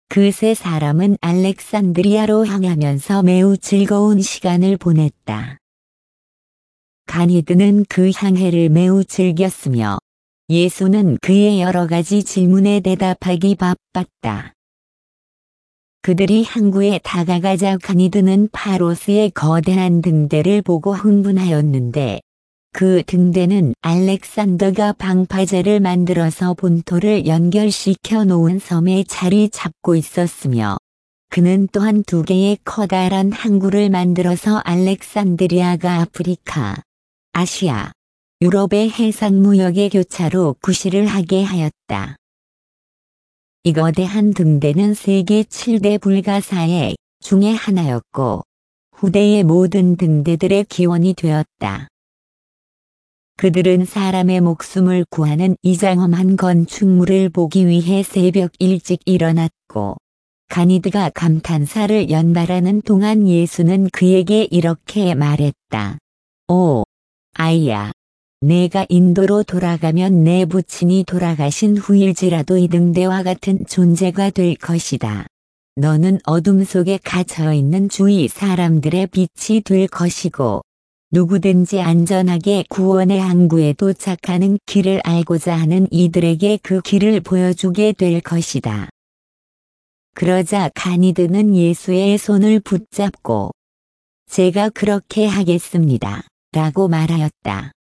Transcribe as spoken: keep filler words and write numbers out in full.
그 세 사람은 알렉산드리아로 향하면서 매우 즐거운 시간을 보냈다. 가니드는 그 항해를 매우 즐겼으며 예수는 그의 여러 가지 질문에 대답하기 바빴다. 그들이 항구에 다가가자 가니드는 파로스의 거대한 등대를 보고 흥분하였는데 그 등대는 알렉산더가 방파제를 만들어서 본토를 연결시켜 놓은 섬에 자리 잡고 있었으며 그는 또한 두 개의 커다란 항구를 만들어서 알렉산드리아가 아프리카, 아시아, 유럽의 해상무역의 교차로 구실을 하게 하였다. 이 거대한 등대는 세계 칠 대 불가사의 중의 하나였고 후대의 모든 등대들의 기원이 되었다. 그들은 사람의 목숨을 구하는 이 장엄한 건축물을 보기 위해 새벽 일찍 일어났고 가니드가 감탄사를 연발하는 동안 예수는 그에게 이렇게 말했다. 오, 아이야. 내가 인도로 돌아가면 내 부친이 돌아가신 후일지라도 이 등대와 같은 존재가 될 것이다. 너는 어둠 속에 갇혀있는 주위 사람들의 빛이 될 것이고 누구든지 안전하게 구원의 항구에 도착하는 길을 알고자 하는 이들에게 그 길을 보여주게 될 것이다. 그러자 가니드는 예수의 손을 붙잡고 제가 그렇게 하겠습니다. 라고 말하였다.